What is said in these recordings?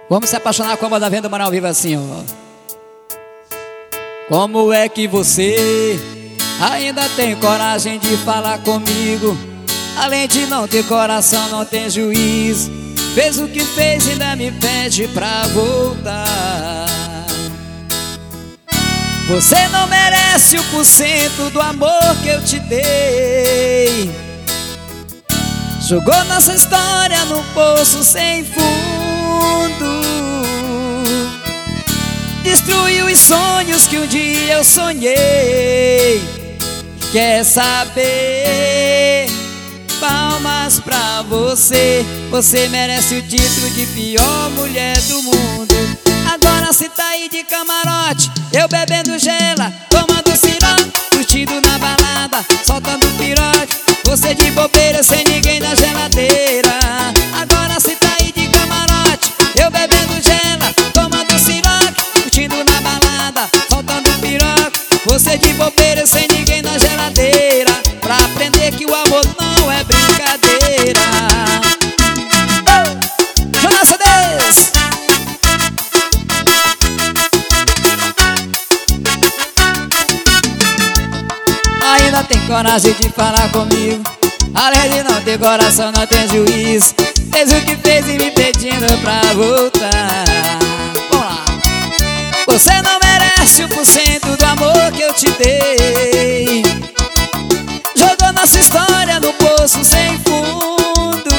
Vamos se apaixonar com a banda Venda Moral Viva assim, ó. Como é que você ainda tem coragem de falar comigo? Além de não ter coração, não tem juízo. Fez o que fez e ainda me pede pra voltar. Você não merece 1% do amor que eu te dei. Jogou nossa história num poço sem fundo. Destruiu os sonhos que um dia eu sonhei. Quer saber? Palmas pra você. Você merece o título de pior mulher do mundo. Agora cê tá aí de camarote, eu bebendo gela, tomando cirote, curtindo na balada, soltando pirote. Você de bobeira sem ninguém na geladeira. Agora cê tá aí de camarote, eu bebendo gela, tomando cirote, curtindo na balada, soltando pirote. Você de bobeira sem ninguém na geladeira, pra aprender que o amor não é brincadeira. Jonas Cedês! Ainda tem coragem de falar comigo. Além de não ter coração, não tem juízo. Fez o que fez e me pedindo pra voltar. Vamos lá. Você não merece 1% do amor que eu te dei. Jogou nossa história no poço sem fundo.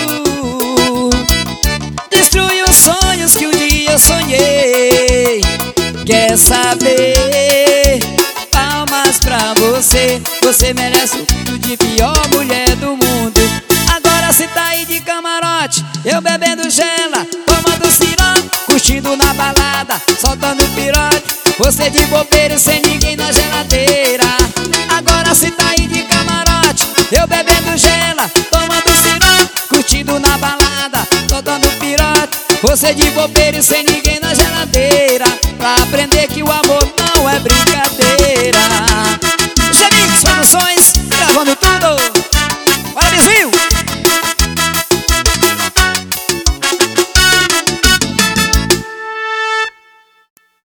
Destruiu os sonhos que um dia eu sonhei. Quer saber? Palmas pra você. Você merece o título de pior mulher do mundo. Agora cê tá aí de camarote, eu bebendo gela, tomando cirote, curtindo na balada, soltando pirote. Você de bobeira sem ninguém na geladeira. Agora cê tá aí de camarote, eu bebendo gela, tomando cirote, curtindo na balada, soltando pirote. Você de bobeira sem ninguém na geladeira, pra aprender que o amor não é brincadeira. Gemix Produções, gravando tudo.